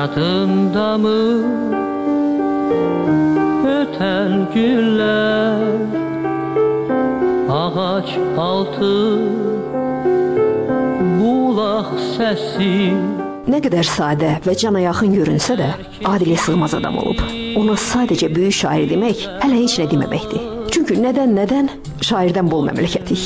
Yadında mı öten günler, ağaç altı bulaq səsi. Nə qədər sadə və cana yaxın görünsə də, Adilə sığmaz adam olub. Ona sadəcə böyük şair demək hələ heç nə deməməkdir. Çünki nədən şairdən bol məmləkətik.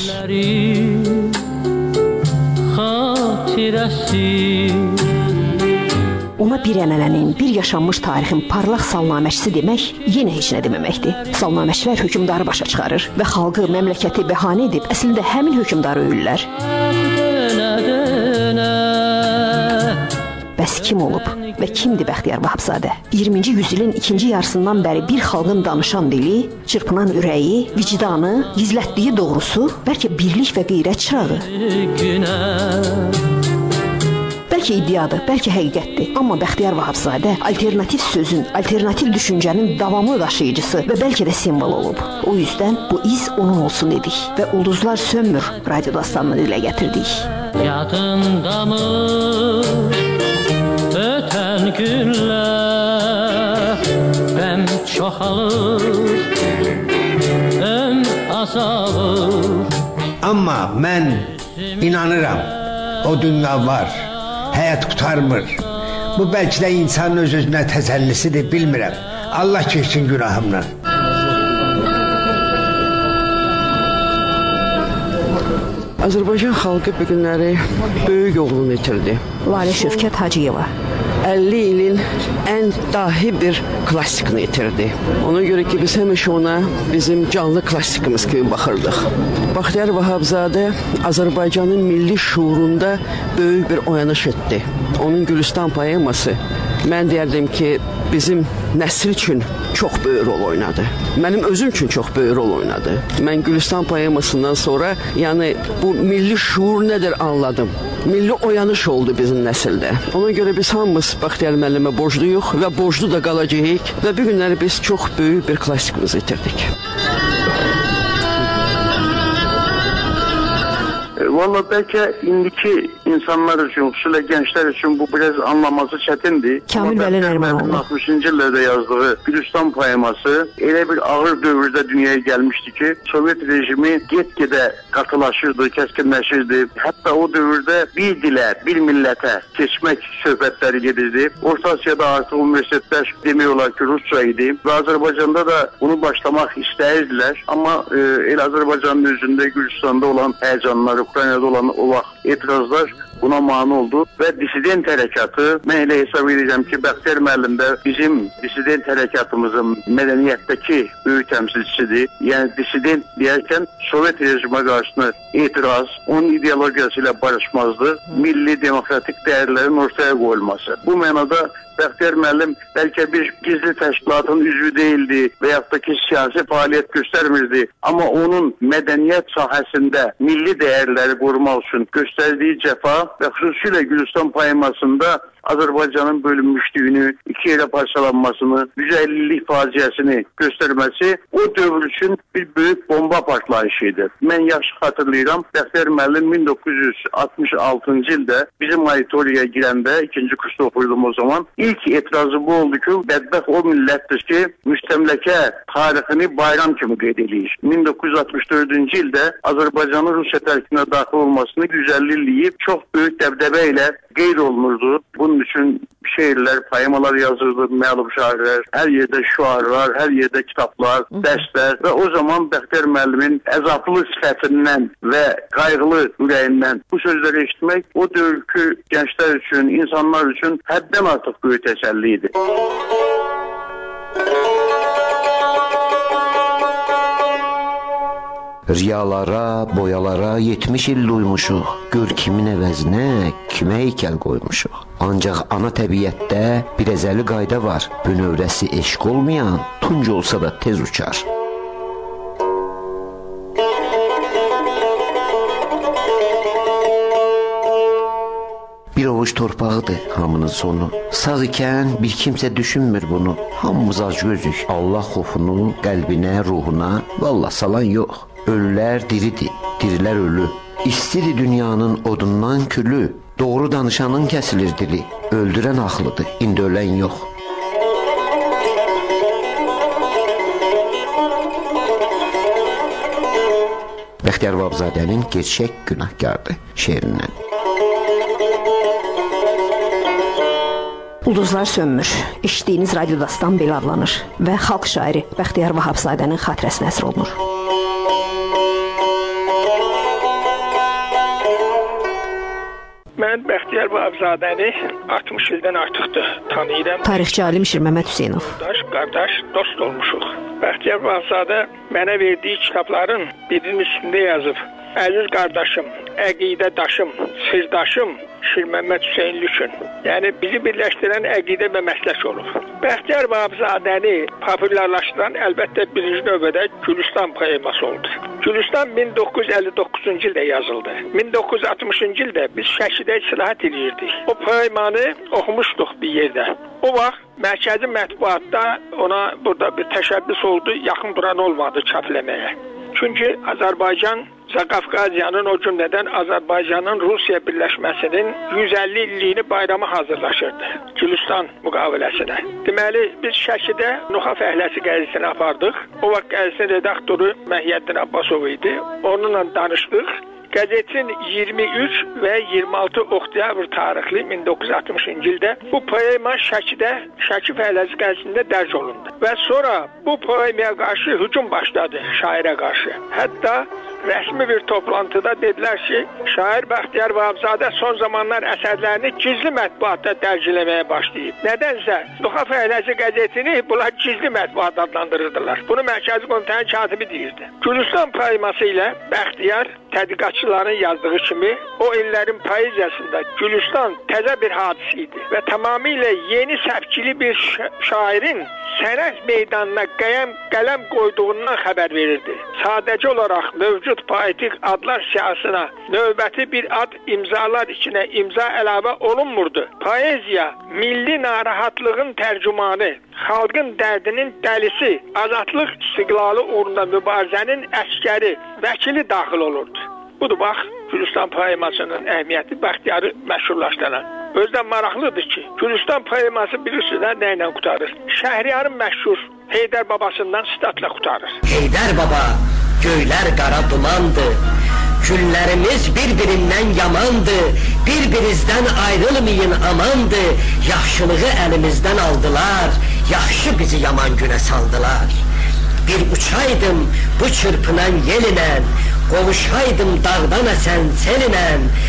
Ona bir ənənənin, bir yaşanmış tarixin parlaq salnaməçisi demək yenə heç nə deməməkdir. Salnaməçilər hökmdarı başa çıxarır və xalqı, məmləkəti bəhanə edib əslində həmin hökmdarı öyürlər. Bəs kim olub və kimdir Bəxtiyar Vahabzadə? 20-ci yüzilin ikinci yarısından bəri bir xalqın danışan dili, çırpınan ürəyi, vicdanı, gizlətdiyi doğrusu, bəlkə birlik və qeyrət çırağı. Bəlkə iddiadır, bəlkə həqiqətdir. Amma Bəxtiyar Vahabzadə alternativ sözün, alternativ düşüncənin davamlı daşıyıcısı və bəlkə də simvol olub. O yüzdən bu iz onun olsun dedik və Ulduzlar Sönmür radio dastanını dilə gətirdik. Yadında mı ötən günlər, qəm çoxalır, azalır. Amma mən inanıram, o dünya var, həyat qutarmır. Bu bəlkə də insanın öz-özünə təsəllisidir, bilmirəm. Allah keçsin günahımla. Azərbaycan xalqı bu günləri böyük oğlunu itirdi. Lalə Şövkət Hacıyeva 50 ilin ən dahi bir klassikini itirdi. Ona görə ki, biz həmişə ona bizim canlı klassikimiz kimi baxırdıq. Bəxtiyar Vahabzadə Azərbaycanın milli şuurunda böyük bir oyanış etdi. Onun Gülüstan poeması, mən deyərdim ki, bizim nəsil üçün çox böyük rol oynadı. Mənim özüm üçün çox böyük rol oynadı. Mən Gülüstan poemasından sonra, yəni bu milli şuur nədir anladım. Milli oyanış oldu bizim nəsildə. Ona görə biz hamımız Bəxtiyar müəllimə borcluyuq və borclu da qalacağıq və bu günləri biz çox böyük bir klassikimizi itirdik. Valla bəlkə indiki insanlar üçün, xüsusilə gənclər üçün bu biraz anlaması çətindir. Kamil Vəli Nərimanoğlu 60-cı illərdə yazdığı Gülüstan poeması elə bir ağır dövrdə dünyaya gəlmişdi ki, Sovet rejimi get-gedə qatılaşırdı, kəskinləşirdi. Hətta o dövrdə bir dilə, bir millətə keçmək söhbətləri gedirdi. Orta Asiyada artıq universitetlər demək olar ki, Rusca idi və Azərbaycanda da bunu başlamaq istəyirdilər. Amma el Azərbaycanın özündə, Gürcüstanda olan həyəcanlar, Ukraynada olan o vaxt etirazlar buna mane oldu və dissident hərəkatı, mən elə hesab edirəm ki, Bəxtiyar müəllim də bizim dissident hərəkatımızın mədəniyyətdəki böyük təmsilçisidir. Yəni dissident deyərkən Sovet rejimə qarşı etiraz, onun ideologiyası ilə barışmazlıq, milli demokratik dəyərlərin ortaya qoyulması. Bu mənada Bəxtiyar müəllim bəlkə bir gizli təşkilatın üzvü deyildi və yaxud da ki, siyasi fəaliyyət göstərmirdi. Amma onun mədəniyyət sahəsində milli dəyərləri qorumaq üçün göstərdiyi cəfa və xüsusilə Gülüstan poemasında Azərbaycanın bölünmüşlüyünü, iki yerə parçalanmasını, 150-lik faciəsini göstərməsi o dövr üçün bir böyük bomba partlayışıydı. Mən yaxşı xatırlayıram, Bəxtiyar müəllim 1966-cı ildə bizim auditoriyaya girəndə, ikinci kursda oxuyordum o zaman, ilk etirazı bu oldu ki, bədbəxt o millətdir ki, müstəmləkə tarixini bayram kimi qeyd edir. 1964-cü ildə Azərbaycanın Rusiya tərkibinə daxil olmasını 150 illiyib çox böyük dəbdəbə ilə qeyd olunurdu. Bunun üçün şeirlər, poemalar yazırdı, məlum şairlər, hər yerdə şüarlar, hər yerdə kitablar, dərslər və o zaman Bəxtiyar müəllimin əzablı sifətindən və qayğılı ürəyindən bu sözləri eşitmək o dövrkü gənclər üçün, insanlar üçün həddən artıq böyük təsəlli idi. Riyalara, boyalara 70 il duymuşuq. Gör kimin əvəzinə, kimə heykəl qoymuşuq. Ancaq ana təbiətdə bir əzəli qayda var. Bünövrəsi eşq olmayan, tunc olsa da tez uçar. Bir ovuç torpağıdır hamının sonu. Sağ ikən bir kimsə düşünmür bunu. Hamımız acgözük. Allah xofunu qəlbinə, ruhuna vallah salan yox. Ölülər diridir, dirilər ölü. İstidir dünyanın odundan külü. Doğru danışanın kəsilir dili. Öldürən ağlıdır, indi ölən yox. Bəxtiyar Vahabzadənin Gerçək Günahkardır şeirindən. Ulduzlar sönmür. Eşitdiyiniz radyo dastan belə adlanır və xalq şairi Bəxtiyar Vahabzadənin xatirəsinə əsr olunur. Mən Bəxtiyar Vahabzadəni 60 ildən artıqdır tanıyıram. Tarixçi alim Şir Məmməd Hüseynov. Qardaş, dost olmuşuq. Bəxtiyar Vahabzadə mənə verdiyi kitabların birinin üstündə yazıb: Əziz qardaşım, əqidədaşım, sirdaşım Şir Məmməd Hüseynli üçün. Yəni bizi birləşdirən əqidə və məslək olub. Bəxtiyar Vahabzadəni populyarlaşdıran əlbəttə birinci növbədə Gülüstan poeması oldu. Gülüstan 1959-cu ildə yazıldı. 1960-cı ildə biz Şəkidə istirahət edirdik. O poemanı oxumuşduq bir yerdə. O vaxt mərkəzi mətbuatda ona burada bir təşəbbüs oldu, yaxın duran olmadı çapləməyə. Çünki Azərbaycan Qafqaziyanın, o cümlədən Azərbaycanın Rusiya birləşməsinin 150 illiyini bayrama hazırlaşırdı. Gülüstan müqaviləsinə. Deməli, biz Şəkidə Nuxa Fəhləsi qəzetini apardıq. O vaxt qəzetin redaktoru Məhiyyəddin Abbasov idi. Onunla danışdıq. Qəzetin 23 və 26 oktyabr tarixli 1960-cı ildə bu poema Şəkidə, Şəki Fəhləsi qəzetində dərc olundu. Və sonra bu poemaya qarşı hücum başladı şairə qarşı. Hətta rəsmi bir toplantıda dedilər ki, şair Bəxtiyar Vahabzadə son zamanlar əsərlərini gizli mətbuatda dərc eləməyə başlayıb. Nədənsə Nuxa Fəhləsi qəzetini bunlar gizli mətbuat adlandırırdılar. Bunu Mərkəzi Komitənin katibi deyirdi. Gülüstan poeması ilə Bəxtiyar tədqiqatçıların yazdığı kimi o illərin poeziyasında Gülüstan təzə bir hadisə idi və tamamilə yeni səpkili bir şairin sənət meydanına qələm qoyduğundan xəbər verirdi. Sadəcə olaraq mövcud poetik adlar siyasına növbəti bir ad imzalar içinə imza əlavə olunmurdu. Poeziya milli narahatlığın tərcümanı, xalqın dərdinin dəlisi, azadlıq istiqlalı uğrunda mübarizənin əskəri, vəkili daxil olurdu. Budur, bax, Gülüstan poemasının əhəmiyyəti Bəxtiyarı məşhurlaşdıran. Özdən maraqlıdır ki, Gülüstan poeması bilirsiniz nə ilə qutarır? Şəhriyarın məşhur Heydər babasından sitatla qutarır. Heydər baba, göylər qara dumandır, günlərimiz bir-birindən yamandır, bir-birizdən ayrılmayın amandır, yaxşılığı əlimizdən aldılar, yaxşı bizi yaman günə saldılar. Bir uçaydım bu çırpınan yelinə, qovuşaydım dağdan əsən selinə,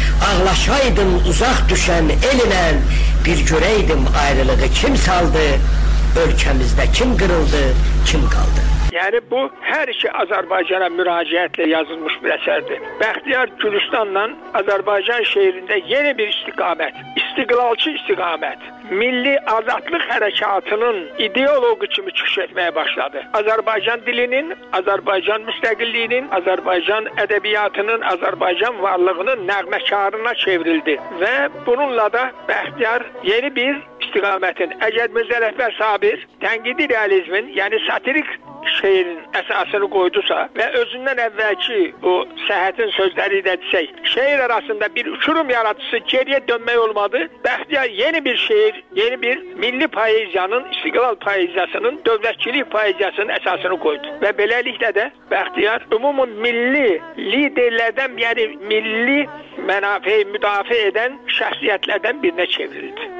ağlaşaydım uzaq düşən elinə, bir görəydim ayrılığı kim saldı, ölkəmizdə kim qırıldı, kim qaldı. Yəni bu hər iki Azərbaycana müraciətlə yazılmış bir əsərdir. Bəxtiyar Gülüstanla Azərbaycan şeirində yeni bir istiqamət, istiqlalçı istiqamət, milli azadlıq hərəkatının ideoloqu kimi çıxış etməyə başladı. Azərbaycan dilinin, Azərbaycan müstəqilliyinin, Azərbaycan ədəbiyyatının, Azərbaycan varlığının nəğməkarına çevrildi və bununla da Bəxtiyar yeni bir istiqamətin, Əgər Mirzə Ələkbər Sabir tənqidi realizmin, yəni satirik şeirin əsasını qoydusa və özündən əvvəlki o Səhhətin sözləri ilə desək, şeir arasında bir uçurum yaratıcısı geriyə dönmək olmadı. Bəxtiyar yeni bir şeir, yeni bir milli poeziyanın, istiqlal poeziyasının, dövlətçilik poeziyasının əsasını qoydu. Və beləliklə də Bəxtiyar ümumi milli liderlərdən, yəni milli mənafeyi müdafiə edən şəxsiyyətlərdən birinə çevrildi.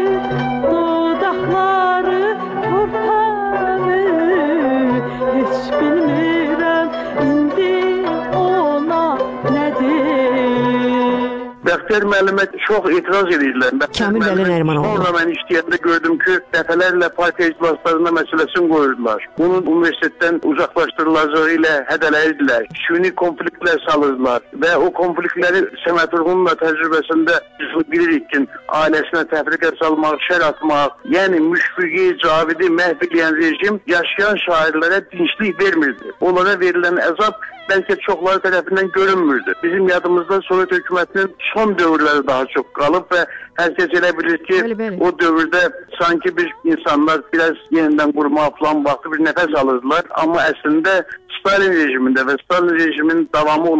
Dudaqları torpağı heç bilmirəm indi ona nədir. Bəxtiyar müəllimə çox etiraz edirlər. Kamil Vəli Nərimanoğlu. Sonra mən işləyəndə gördüm ki, dəfələrlə partiya iclaslarında məsələsini qoyurdular. Bunun universitetdən uzaqlaşdırılacağı ilə hədələyirdilər. Süni konfliktlər salırdılar və o konfliktləri Səməd Vurğunun da təcrübəsində bilirik ki, ailəsinə təfriqə salmaq, şər atmaq, yəni Müşfiqi, Cavidi məhv edən rejim yaşayan şairlərə dinçlik vermirdi. Onlara verilən əzab bəlkə çoxları tərəfindən görünmürdü. Bizim yadımızda Sovet hökumətinin son dövrləri daha çox qalıb və hər kəs elə bilir ki, o dövrdə sanki bir insanlar biraz yenidən qurma falan vaxtı bir nəfəs alırdılar. Amma əslində Stalin rejimində və Stalin rejiminin davamı olan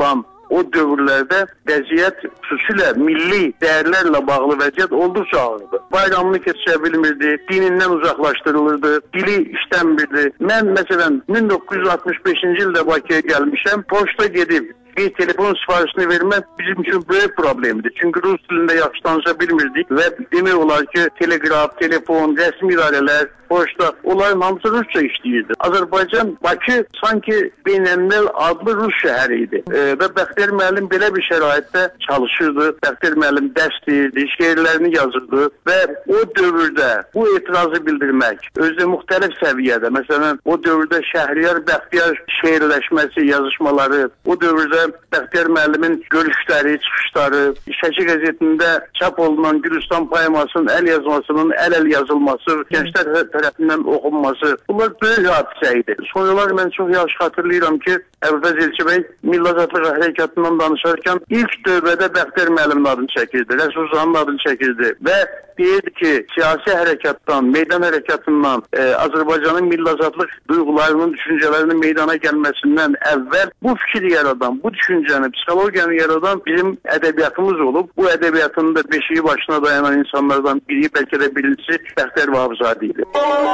o dövrlərdə vəziyyət xüsusilə milli dəyərlərlə bağlı vəziyyət olduqca ağırdı. Bayramını keçirə bilmirdi, dinindən uzaqlaşdırılırdı, dili işlənmirdi. Mən məsələn 1965-ci ildə Bakıya gəlmişəm, poçta gedib bir telefon sifarişini vermək bizim üçün böyük problemdir. Çünki rus dilində yaxşı danışa bilmirdik və demək olar ki, telegraf, telefon, rəsmi idarələr, poçta, onların hamısı rusca işləyirdi. Azərbaycan, Bakı sanki beynəlmiləl adlı rus şəhəri idi. Və Bəxtiyar müəllim belə bir şəraitdə çalışırdı. Bəxtiyar müəllim dərs deyirdi, şeirlərini yazırdı və o dövrdə bu etirazı bildirmək, özü müxtəlif səviyyədə, məsələn, o dövrdə Şəhriyar Bəxtiyar şeirləşməsi, yazışmaları, o dövrdə Bəxtiyar müəllimin görüşləri, çıxışları, Şəki qəzetində çap olunan Gülüstan poemasının əl yazmasının əl-əl yazılması, gənclər tərəfindən oxunması, bunlar böyük hadisə idi. Sonralar mən çox yaxşı xatırlayıram ki, Əbülfəz Elçibəy Milli Azadlıq Hərəkatından danışarkən ilk dövrədə Bəxtiyar müəllimin adını çəkirdi, Rəsul Zanın adını çəkirdi və deyirdi ki, siyasi hərəkatdan, meydan hərəkatından, Azərbaycanın milli azadlıq duyğularının, düşüncələrinin meydana gəlməsindən əvvəl bu fikri yaradan, bu düşüncəni, psixologiyanı yaradan bizim ədəbiyyatımız olub. Bu ədəbiyyatın da beşiği başına dayanan insanlardan biri, bəlkə də birincisi Bəxtiyar Vahabzadə idi.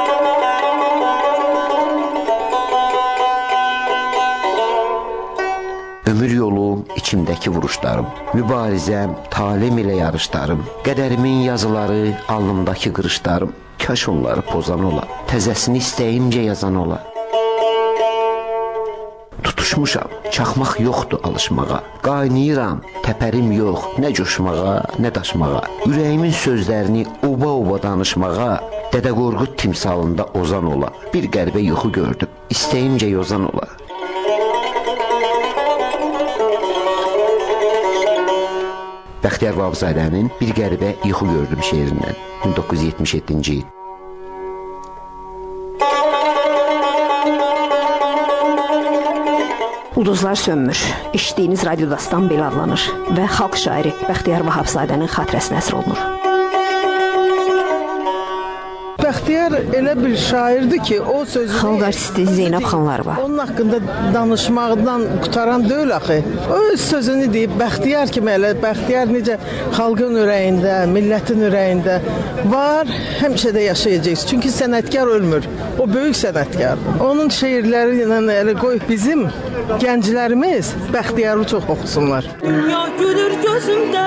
Ömür yolum, içimdəki vuruşlarım, mübarizəm, talim ilə yarışlarım, qədərimin yazıları, alnımdakı qırışlarım, kaş onları pozan ola, təzəsini istəyimcə yazan ola. Tutuşmuşam, çaxmaq yoxdur alışmağa, qaynayıram, təpərim yox, nə coşmağa, nə daşmağa, ürəyimin sözlərini oba-oba danışmağa, Dədə Qorqud timsalında ozan ola, bir qəribə yuxu gördüm, istəyimcə yozan ola. Bəxtiyar Vahabzadənin Bir qəribə yuxu gördüm şeirindən 1977-ci il. Ulduzlar sönmür. İşitdiyiniz Radio Dastan belə adlanır və xalq şairi Bəxtiyar Vahabzadənin xatirəsinə əsr olunur. Bəxtiyar elə bir şairdir ki, o sözü... Xalq artisti Zeynəb Xanlarova. Onun haqqında danışmaqdan qutaran deyil axı. O öz sözünü deyib, Bəxtiyar kimi elə, Bəxtiyar necə xalqın ürəyində, millətin ürəyində var, həmişə də yaşayacaq. Çünki sənətkar ölmür, o böyük sənətkar. Onun şeirləri ilə elə qoy bizim gənclərimiz Bəxtiyarı çox oxusunlar. Dünya gülür gözümdə,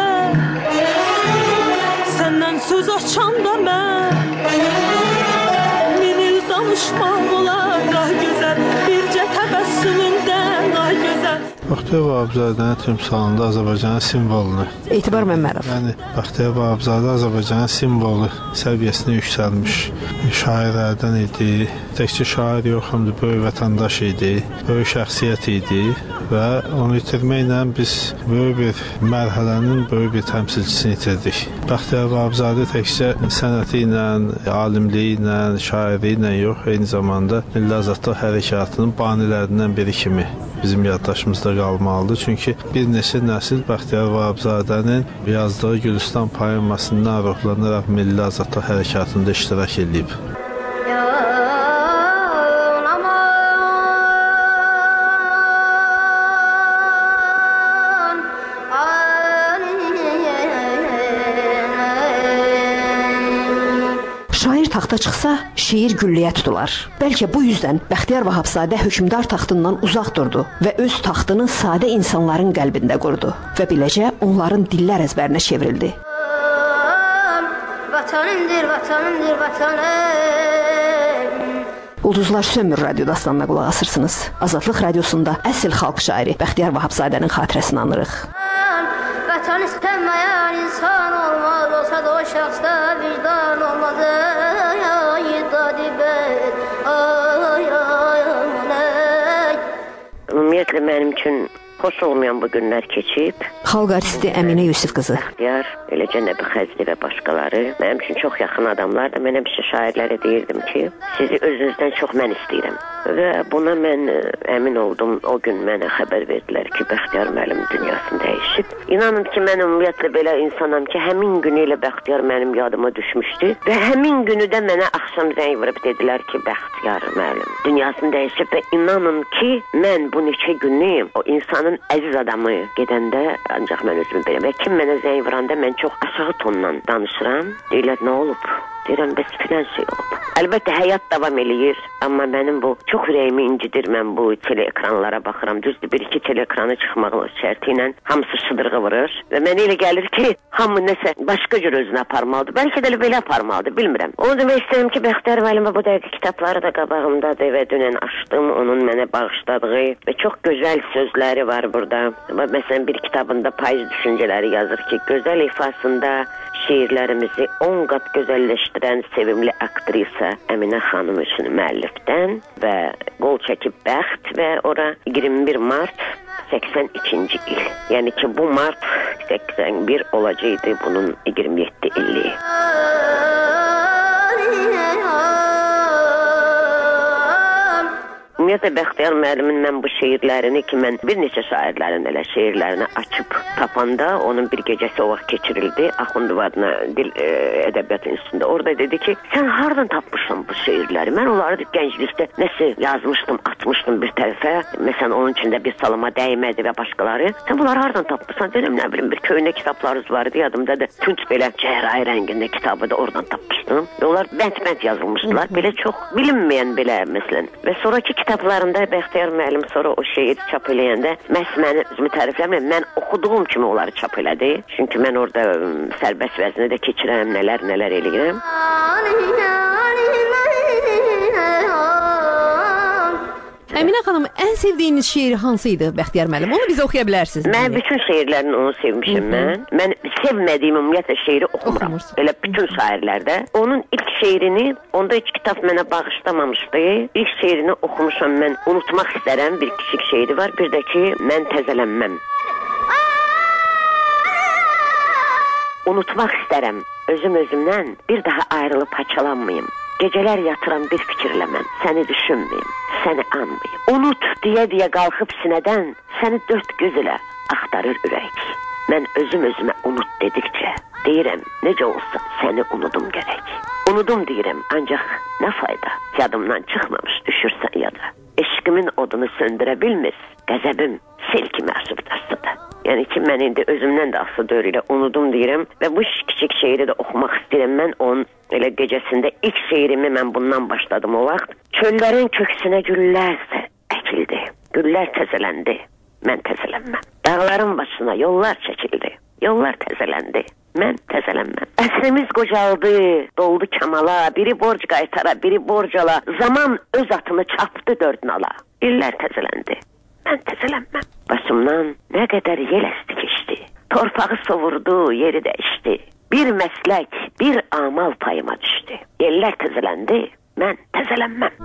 səndən söz açanda mən, min il danışmaq olar, qah gözəl, bircə təbəssümündən, qah gözəl. Bəxtiyar Vahabzadənin timsalında Azərbaycanın simvolunu. Etibar Məmmədov. Yəni, Bəxtiyar Vahabzadə Azərbaycanın simvolu səviyyəsinə yüksəlmiş şairlərdən idi. Təkcə şair yox, həm də böyük vətəndaş idi, böyük şəxsiyyət idi və onu itirməklə biz böyük bir mərhələnin böyük bir təmsilçisini itirdik. Bəxtiyar Vahabzadə təkcə sənəti ilə, alimliyi ilə, şairliyi ilə yox, eyni zamanda Milli Azadlıq Hərəkatının banilərindən biri kimi bizim yaddaşımızda qalmalıdır. Çünki bir neçə nəsil Bəxtiyar Vahabzadənin yazdığı Gülüstan poemasından ruhlanaraq Milli Azadlıq Hərəkatında iştirak edib. Şair taxta çıxsa, şeir gülləyə tutular. Bəlkə bu yüzdən Bəxtiyar Vahabzadə hökmdar taxtından uzaq durdu və öz taxtını sadə insanların qəlbində qurdu və beləcə onların dillər əzbərinə çevrildi. Vatanımdır, vatanımdır, vatanım. Ulduzlar sönmür Radio Dastanına qulaq asırsınız. Azadlıq Radiosunda əsl xalq şairi Bəxtiyar Vahabzadənin xatirəsini anırıq. Vatan istənməyən insan olmaz, olsa da o şəxsdə vicdan olmaz. Ümumiyyətlə mənim üçün xoş olmayan bu günlər keçib. Xalq artisti Əminə Yusif qızı. Bəxtiyar, eləcə Nəbi Xəzri və başqaları mənim üçün çox yaxın adamlar da mən həmişə şairlərə deyirdim ki, sizi özünüzdən çox mən istəyirəm. Və buna mən əmin oldum. O gün mənə xəbər verdilər ki, Bəxtiyar müəllim dünyasını dəyişib. İnanın ki, mən ümumiyyətlə belə insanam ki, həmin günü ilə Bəxtiyar mənim yadıma düşmüşdü və həmin günü də mənə axşam zəng vurub dedilər ki, Bəxtiyar müəllim dünyasını dəyişib və inanın ki, mən bu neçə günlük o insanın Onun əziz adamı gedəndə ancaq mən özümü biləm. Və kim mənə zəng vuranda mən çox aşağı tonla danışıram. Deyirlər, nə olub? Deyirəm, bəs filan şey olub. Əlbəttə, həyat davam eləyir, amma mənim bu çox ürəyimi incidir. Mən bu teleekranlara baxıram. Düzdür, bir-iki teleekranı çıxmaq şərti ilə hamısı şıdırğı vurur. Və mənə elə gəlir ki, hamı nəsə başqa cür özünə aparmalıdır. Bəlkə də belə aparmalıdır, bilmirəm. Onu demək istəyirəm ki, Bəxtiyar müəllimə bu dəqiqə kitabları da qabağımdadır və dünən açdım. Onun mənə bağışladığı və çox gözəl sözləri var burada. Məsələn, bir kitabında payız düşüncələri yazır ki, gözəl ifasında şiirlərimizi 10 qat gözəlləşdirən sevimli aktrisa Əminə xanım üçün müəllifdən və qol çəkib Bəxt və ora 21 mart 82-ci il. Yəni ki, bu mart 81 olacaqdı bunun 27 illiyi. Ümumiyyətlə, Bəxtiyar müəllimin mən bu şeirlərini ki, mən bir neçə şairlərin elə şeirlərini açıb tapanda onun bir gecəsi o vaxt keçirildi Axundov adına Dil Ədəbiyyat İnstitutunda. Orada dedi ki, sən hardan tapmışsın bu şeirləri? Mən onları gənclikdə nəsə yazmışdım, atmışdım bir tərəfə. Məsələn, onun içində bir salama dəymədi və başqaları. Sən bunları hardan tapmışsan? Dedim, nə bilim, bir köynə kitablarınız vardı, yadımda da tünc belə çəhrayı rəngində kitabı da oradan tapmışdım. Və onlar bənd-bənd yazılmışdılar. Belə çox bilinməyən belə, məsələn. Və sonraki kitablarında Bəxtiyar müəllim sonra o şeiri çap eləyəndə məhz məni özümü tərifləmirəm, mən oxuduğum kimi onları çap elədi. Çünki mən orada sərbəst vəzni də keçirəm, nələr eləyirəm. Əminə xanım, ən sevdiyiniz şeiri hansı idi Bəxtiyar müəllim? Onu bizə oxuya bilərsiniz. Mən bütün şeirlərini onu sevmişim mən. Mən sevmədiyim ümumiyyətlə şeiri oxumuram. Elə bütün şairlərdə. Onun ilk şeirini, onda heç kitab mənə bağışlamamışdı. İlk şeirini oxumuşam mən. Unutmaq istərəm, bir kiçik şeiri var. Bir də ki, mən təzələnməm. Unutmaq istərəm, özümdən bir daha ayrılıb haçalanmayım. Gecələr yatıram bir fikirlə mən, səni düşünməyim, səni anmayım. Unut deyə qalxıb sinədən, səni dörd göz ilə axtarır ürək. Mən özümə unut dedikcə, deyirəm, necə olsa səni unudum gərək. Unudum deyirəm, ancaq nə fayda, yadımdan çıxmamış düşürsən yada. Eşqimin odunu söndürə bilmir, qəzəbim sel kimi əsib dastıdır. Yəni ki, mən indi özümdən də aslı dörüyle unudum deyirəm və bu kiçik şeiri də oxumaq istəyirəm. Mən onun elə gecəsində ilk şeirimi mən bundan başladım o vaxt. Çöllərin köksünə güllər əkildi, güllər təzələndi, mən təzələnməm. Dağların başına yollar çəkildi, yollar təzələndi, mən təzələnməm. Əsrimiz qocaldı, doldu kamala, biri borc qaytara, biri borc ala, zaman öz atını çapdı dörd nala, illər təzələndi. Mən təzələnməm. Başımdan nə qədər yel əsti keçdi. Torpağı sovurdu, yeri dəyişdi. Bir məslək, bir amal payıma düşdü. Yellər təzələndi, mən təzələnməm.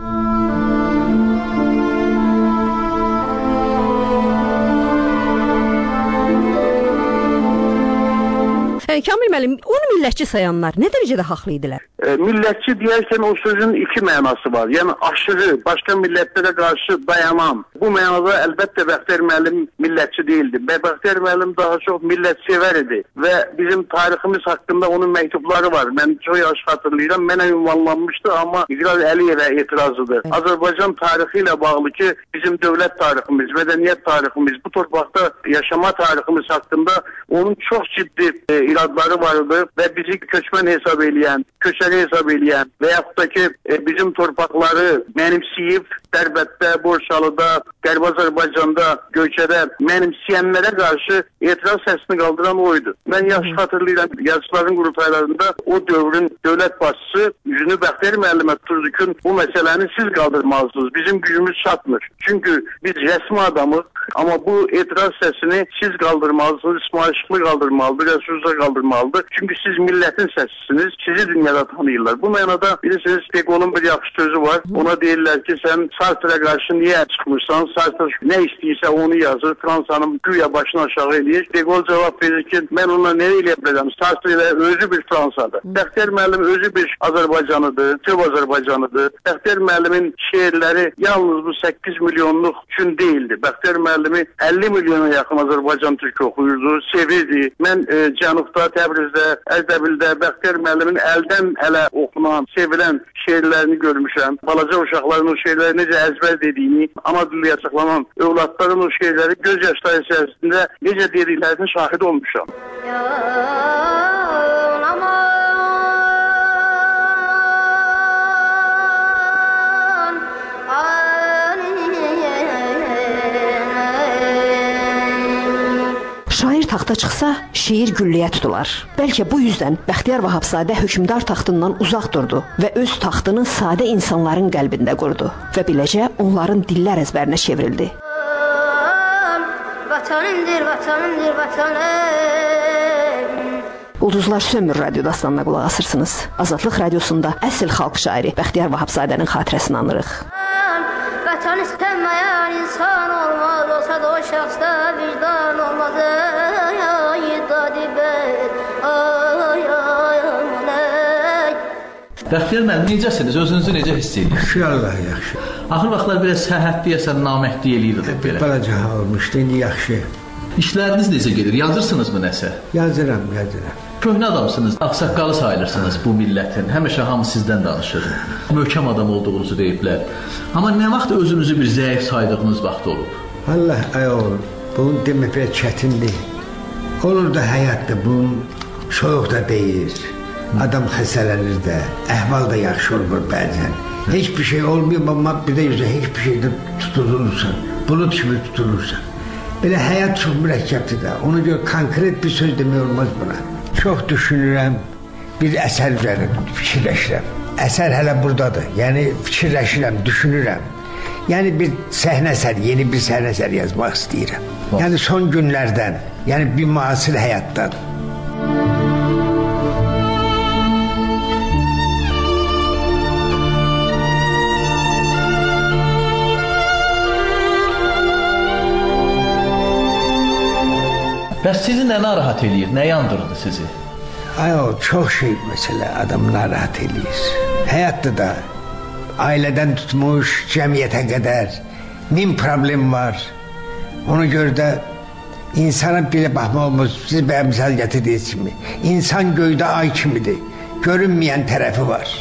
Kamil müəllim, onu millətçi sayanlar nə dərəcədə haqlı idilər? Millətçi deyərkən o sözün iki mənası var. Yəni aşırı, başqa millətlərə qarşı dayanan. Bu mənada əlbəttə Bəxtiyar müəllim millətçi değildi. Bəxtiyar müəllim daha çox millətsevər idi və bizim tariximiz haqqında onun məktubları var. Mən çox yaxşı xatırlayıram. Mənə ünvanlanmışdı, amma İqral Əliyevə etirazıdır. Azərbaycan tarixi ilə bağlı ki, bizim dövlət tariximiz, mədəniyyət tariximiz, bu torpaqda yaşama tariximiz haqqında onun çox ciddi iradları vardı və bizi köçmən hesab eləyən, köçəri hesab eləyən və yaxud da ki, bizim torpaqları mənimsiyib Dərbətdə, Borçalıda, Qərbi Azərbaycanda, Göyçədə mənimsiyənlərə qarşı etiraz səsini qaldıran oydu. Mən yaxşı xatırlayıram, yazıçıların qurultaylarında o dövrün dövlət başçısı yüzünü Bəxtiyar müəllimə tuturdu ki, bu məsələni siz qaldırmalısınız, bizim gücümüz çatmır. Çünki biz rəsmi adamıq, amma bu etiraz səsini siz qaldırmalısınız, İsmail Şıxlı qaldırmalıdır, Rəsulullah qaldırmalıdır. Çünki siz millətin səsisiniz, sizi dünyada tanıyırlar. Bu mənada bilirsiniz, Deqolun bir yaxşı sözü var. Ona deyirlər ki, sən Sartre'a qarşı niyə çıxmışsan? Sartre nə istəyirsə onu yazır, Fransanın güya başını aşağı eləyir. Deqol cavab verir ki, mən ona nə eləyə biləcəm? Sartre ilə özü bir Fransadır. Bəxtiyar müəllim özü bir Azərbaycanıdır, Töv Azərbaycanıdır. Bəxtiyar müəllimin şeirləri yalnız bu 8 milyonluq üçün deyildi. Bəxtiyar müəllimi 50 milyona yaxın Azərbaycan türkü oxuyurdu, sevirdi. Mən Cənubda, Təbrizdə, Ərdəbildə Bəxtiyar müəllimin əldən ələ oxunan oxunan, sevilən şeirlərini görmüşəm. Balaca uşaqların o şeirləri necə əzbər dediyini, ana dillə açıqlanan övladların o şeirləri göz yaşları içərisində necə dediklərinin şahid olmuşam. Şair taxta çıxsa, şeir gülləyə tutular. Bəlkə bu yüzdən Bəxtiyar Vahabzadə hökmdar taxtından uzaq durdu və öz taxtını sadə insanların qəlbində qurdu və beləcə onların dillər əzbərinə çevrildi. Vatanımdır, vatanımdır, vatanım. Ulduzlar Sönmür radyo dastanına qulaq asırsınız. Azadlıq radiosunda əsl xalq şairi Bəxtiyar Vahabzadənin xatirəsini anırıq. Vatan istəməyən insan olmaz, olsa da o şəxsdə vicdan olmaz. Bəxtiyar müəllim, necəsiniz? Özünüzü necə hiss edirsiniz? İnşallah yaxşı. Axır vaxtlar biraz səhhət deyəsən, naməhdli eləyirdi belə. Balaca olmuşdu, indi yaxşı. İşləriniz necə gedir? Yazırsınızmı nəsə? Yazıram. Köhnə adamsınız, ağsaqqalı sayılırsınız bu millətin. Həmişə hamı sizdən danışır. Möhkəm adam olduğunuzu deyiblər. Amma nə vaxt özünüzü bir zəif saydığınız vaxt olub? Allah ayol, bunu demək biraz çətindir. Olur da həyatda bunun soyuq da deyir. Adam xəstələnir də, əhval da yaxşı olur bəzən. Heç bir şey olmuyor, amma bir də yüzə heç bir şeydə tutulursan, bulut kimi tutulursan. Belə həyat çox mürəkkəbdir də, ona görə konkret bir söz demək olmaz buna. Çox düşünürəm, bir əsər üzərində fikirləşirəm. Əsər hələ buradadır, yəni fikirləşirəm, düşünürəm. Yəni bir səhnə əsəri, yeni bir səhnə əsəri yazmaq istəyirəm. Yəni son günlərdən, yəni bir müasir həyatdan. Bəs sizi nə narahat eləyir, nə yandırdı sizi? O çox şey məsələ adamı narahat eləyir. Həyatda da ailədən tutmuş cəmiyyətə qədər 1000 problem var. Ona görə də insana belə baxmaq olmaz. Siz belə misal gətirdiniz kimi. İnsan göydə ay kimidir. Görünməyən tərəfi var.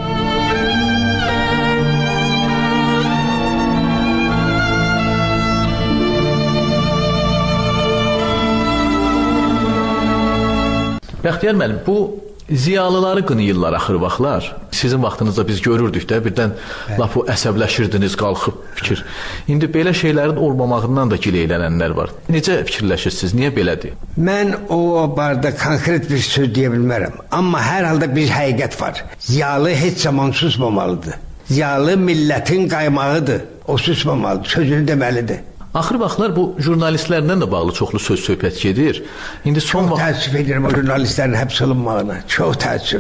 Bəxtiyar müəllim, bu ziyalıları qınayırlar axır vaxtlar. Sizin vaxtınızda biz görürdük də, birdən lap o əsəbləşirdiniz, qalxıb fikir. İndi belə şeylərin olmamağından da gileylənənlər var. Necə fikirləşirsiniz, niyə belədir? Mən o barədə konkret bir söz deyə bilmərəm. Amma hər halda bir həqiqət var. Ziyalı heç zaman susmamalıdır. Ziyalı millətin qaymağıdır. O susmamalıdır, sözünü deməlidir. Axır vaxtlar bu jurnalistlərlə də bağlı çoxlu söz söhbət gedir. İndi son vaxt təəssüf edirəm o jurnalistlərin həbs olunmağına. Çox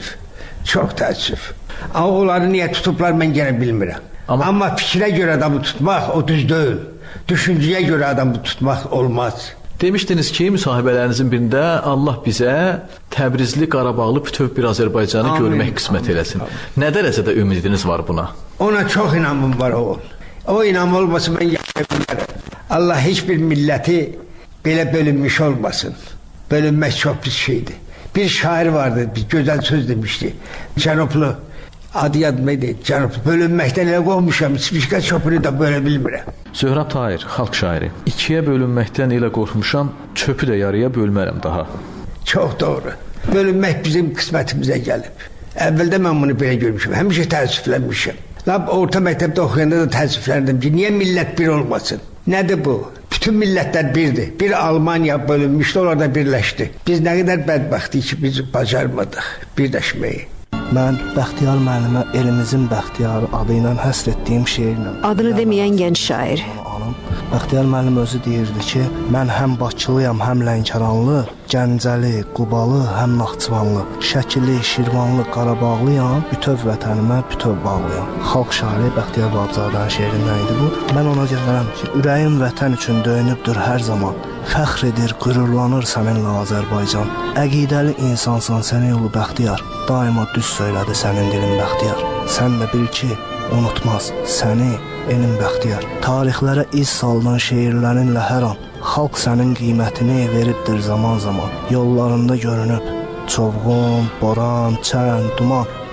təəssüf. Amma onları niyə tutublar mən yenə bilmirəm. Amma fikrə görə adamı tutmaq o düz deyil. Düşüncəyə görə adamı tutmaq olmaz. Demişdiniz ki, müsahibələrinizin birində Allah bizə Təbrizli, Qarabağlı bütöv bir Azərbaycanı görmək qismət eləsin. Nə dərəcədə ümidiniz var buna? Ona çox inamım var oğul. O inam olmasa mən yaşaya bilmərəm. Allah heç bir milləti belə bölünmüş olmasın. Bölünmək çox pis şeydir. Bir şair vardı, bir gözəl söz demişdi. Cənublu, adı yadımaydı, Cənublu. Bölünməkdən elə qormuşam, spişka çöpünü də bölə bilmirəm. Zöhrab Tahir, xalq şairi. İkiyə bölünməkdən elə qorxmuşam, çöpü də yarıya bölmərəm daha. Çox doğru. Bölünmək bizim qismətimizə gəlib. Əvvəldə mən bunu belə görmüşəm, həmişə təəssüflənmişəm. Lab orta məktəbdə oxuyanda da təəssüfləndim ki, niyə millət bir olmasın? Nədir bu? Bütün millətlər birdir. Bir Almaniya bölünmüşdü, orada birləşdi. Biz nə qədər bədbəxtik ki, biz bacarmadıq birləşməyi. Mən Bəxtiyar müəllimə elimizin Bəxtiyarı adı ilə həsr etdiyim şeirlə. Adını deməyən gənc şair. Bəxtiyar müəllim özü deyirdi ki, mən həm Bakılıyam, həm Lənkəranlı, Gəncəli, Qubalı, həm Naxçıvanlı, Şəkili, Şirvanlı, Qarabağlıyam, bütöv vətənimə bütöv bağlıyam. Xalq şairi Bəxtiyar Vahabzadənin şeirindən idi bu. Mən ona gəlirəm ki, ürəyim vətən üçün döyünübdür hər zaman. Fəxr edir, qürurlanır səninlə Azərbaycan. Əqidəli insansan səni yolu Bəxtiyar, daima düz söylədi sənin dilin Bəxtiyar. Sən də bil ki, unutmaz səni elin Bəxtiyar. Tarixlərə iz saldın şeirlərinlə hər an. Xalq sənin qiymətini veribdir zaman-zaman. Yollarında görünüb çovğun, boran, çən, duman.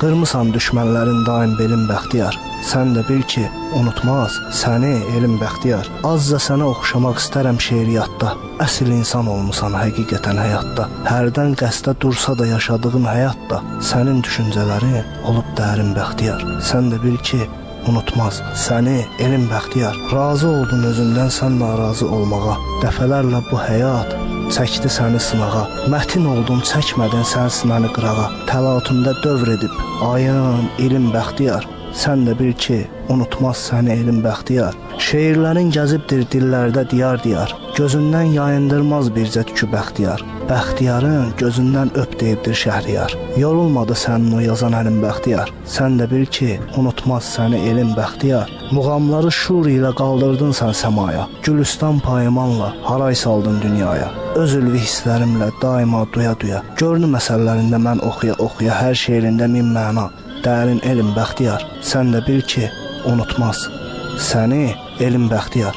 Qırmısan düşmənlərin daim belin bəxtiyar. Sən də bil ki, unutmaz səni elm bəxtiyar. Azca sənə oxşamaq istərəm şeiriyyatda. Əsl insan olmusan həqiqətən həyatda. Hərdən qəsdə dursa da yaşadığın həyatda sənin düşüncələrin olub dərin bəxtiyar. Sən də bil ki, unutmaz səni elm bəxtiyar. Razı oldun özündən sən narazı olmağa. Dəfələrlə bu həyat çəkdi səni sınağa. Mətin oldun çəkmədin sən sinəni qırağa. Təlatümdə dövr edib ayın elm bəxtiyar. Sən də bil ki, unutmaz səni elm bəxtiyar. Şeirlərin gəzibdir dillərdə diyar-diyar. Gözündən yayındırmaz bircə tükü bəxtiyar. Bəxtiyarın gözündən öp deyibdir şəhriyar. Yorulmadı sənin o yazan əlim bəxtiyar. Sən də bil ki, unutmaz səni elm bəxtiyar. Muğamları şur ilə qaldırdın sən səmaya. Gülüstan paymanla haray saldın dünyaya. Öz ülvi hisslərimlə daima duya-duya. Görünü məsələlərində mən oxuya-oxuya hər şeirində min məna. Dərin elm bəxtiyar. Sən də bil ki, unutmaz səni elm bəxtiyar.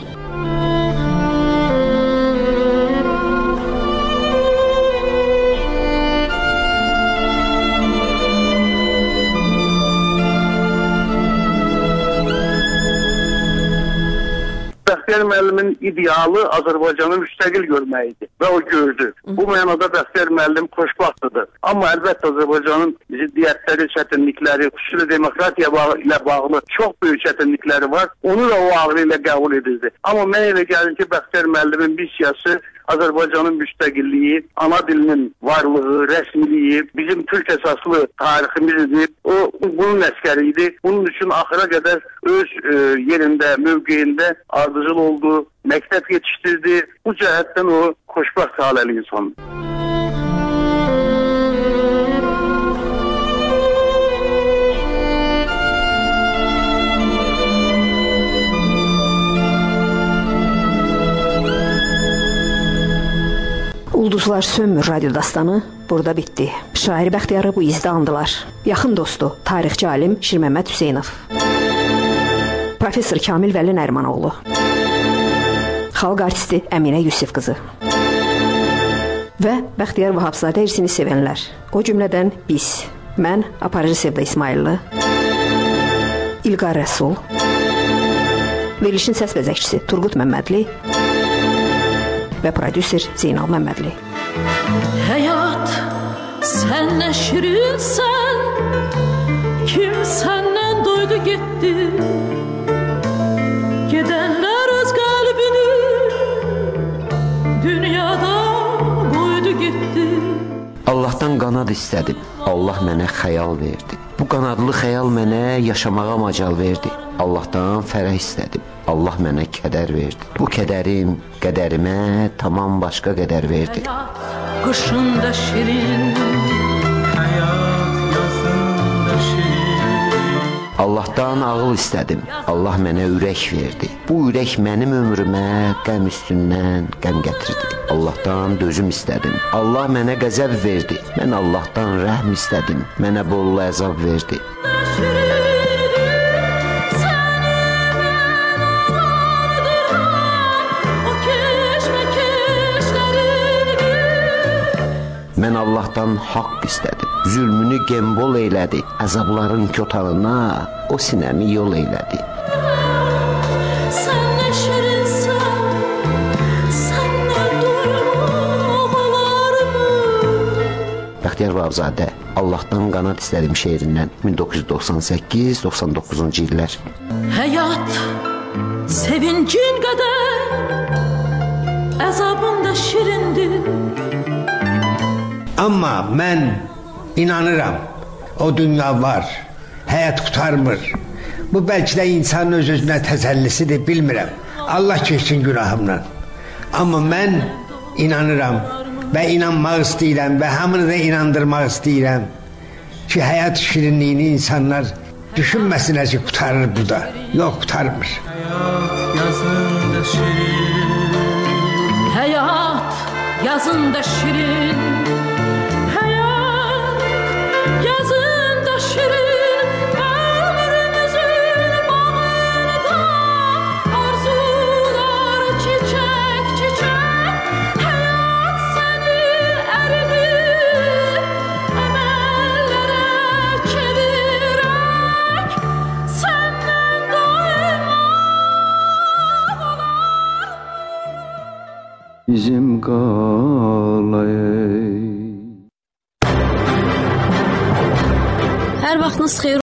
Bəxtiyar müəllimin idealı Azərbaycanı müstəqil görməkdir və o gördü. Bu mənada Bəxtiyar müəllim xoşbəxtdir. Amma əlbəttə Azərbaycanın ziddiyyətləri, çətinlikləri, xüsusilə demokratiya ilə bağlı çox böyük çətinlikləri var. Onu da o ağrı ilə qəbul edirdi. Amma mən elə gəlir ki, Bəxtiyar müəllimin missiyası Azərbaycanın müstəqilliyi, ana dilinin varlığı, rəsmiliyi, bizim türk əsaslı tariximizdir. O bunun əskəri idi. Bunun üçün axıra qədər öz yerində, mövqeyində ardıcıl oldu, məktəb yetişdirdi. Bu cəhətdən o xoşbəxt haləli insandır. Ulduzlar sönmür radyo dastanı burada bitdi. Şair Bəxtiyarı bu izdə andılar. Yaxın dostu, tarixçi alim Şirməmməd Hüseynov. Professor Kamil Vəli Nərimanoğlu. Xalq artisti Əminə Yusif qızı. Və Bəxtiyar Vahabzadə irsini sevənlər. O cümlədən biz, mən Aparıcı Sevda İsmaillı, İlqar Rəsul, verilişin səs vəzəkçisi Turqut Məmmədli və prodüser Zeynal Məmmədli. Həyat, sən nə şirinsən, kim səndən doydu getdi, gedənlər öz qəlbini dünyada qoydu getdi. Allahdan qanad istədim, Allah mənə xəyal verdi. Bu qanadlı xəyal mənə yaşamağa macal verdi. Allahdan fərəh istədim, Allah mənə kədər verdi. Bu kədərim qədərimə tamam başqa qədər verdi. Qışında şirin, həyat yazında şirin. Allahdan ağıl istədim, Allah mənə ürək verdi. Bu ürək mənim ömrümə qəm üstündən qəm gətirdi. Allahdan dözüm istədim, Allah mənə qəzəb verdi. Mən Allahdan rəhm istədim, mənə bol əzab verdi. Mən Allahdan haqq istədim, zülmünü gembol eylədi, əzabların kötanına o sinəmi yol eylədi. Sən nə şirinsən, sən nə doymaq olarmı? Bəxtiyar Vahabzadə, Allahdan qanad istədim şeirindən 1998-99-cu illər. Həyat, sevincin qədər, əzabın da şirindir. Amma mən inanıram, o dünya var, həyat qurtarmır. Bu bəlkə də insanın öz-özünə təzəllisidir, bilmirəm. Allah keçsin günahımdan. Amma mən inanıram və inanmaq istəyirəm və hamını da inandırmaq istəyirəm ki, həyat şirinliyini insanlar düşünməsinlər ki, qurtarır bu da. Yox, qurtarmır. Həyat yazında şirin, həyat yazında şirin. Yazında şirin, ömrümüzün bağında arzular çiçek çiçek. Həyat səni əridir, əməllərə bizim qalay. Hər vaxtınız xeyir